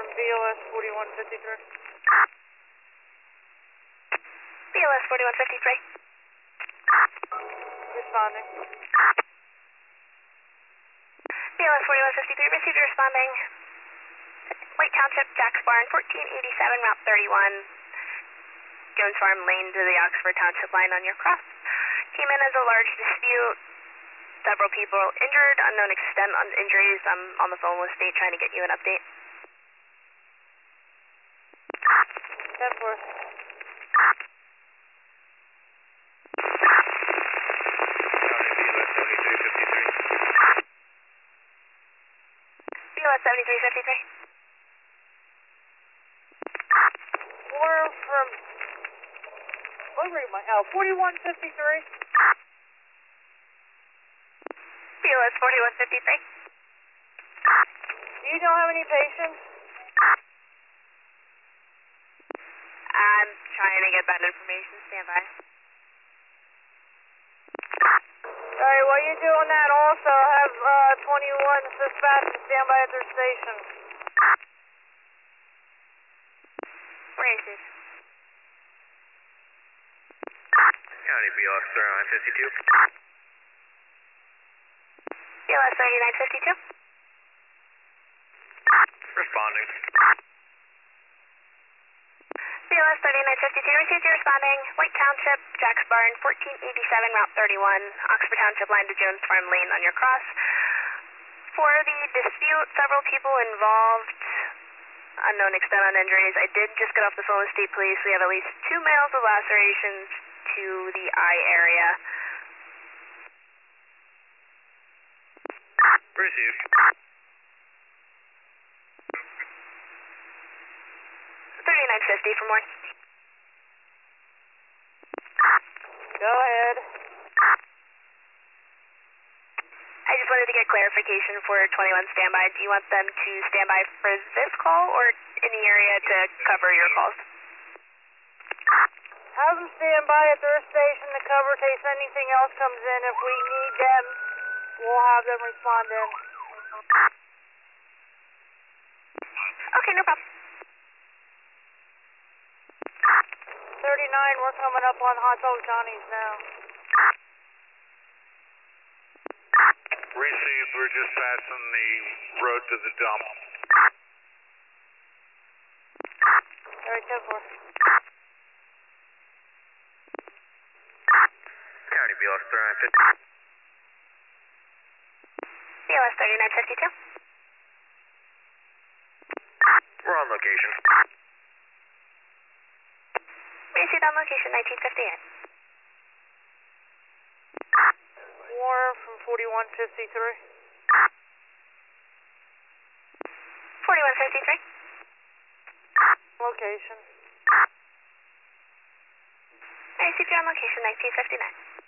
BLS 4153. BLS 4153. Responding. BLS 4153, received responding. White Township, Jack's Barn, 1487, Route 31. Jones Farm Lane to the Oxford Township line on your cross. Came in as a large dispute. Several people injured, unknown extent on injuries. I'm on the phone with state trying to get you an update. 10-4. BLS 7353. We're from, what were my, 4153. BLS 4153. Do you know how many patients? I'm trying to get that information. Stand by. Alright, while you're doing that, also have 21 dispatch and stand by at their station. Where is this? County BLS 3952. BLS 3952. Responding. BLS 3952, received you responding. White Township, Jack's Barn, 1487, Route 31, Oxford Township line to Jones Farm Lane on your cross. For the dispute, several people involved, unknown extent on injuries. I did just get off the phone with state police. We have at least 2 males with lacerations to the eye area. Received. 3950 for more. Go ahead. I just wanted to get clarification for 21 standby. Do you want them to stand by for this call or in the area to cover your calls? Have them stand by at their station to cover in case anything else comes in. If we need them, we'll have them respond in. Okay, no problem. 39, we're coming up on Hot Counties now. Received. We're just passing the road to the dump. Alright, 10-4. County BLS 3952. BLS 3952. We're on location. Received on location 1958. War from 4153. 4153. Location. Received on location 1959.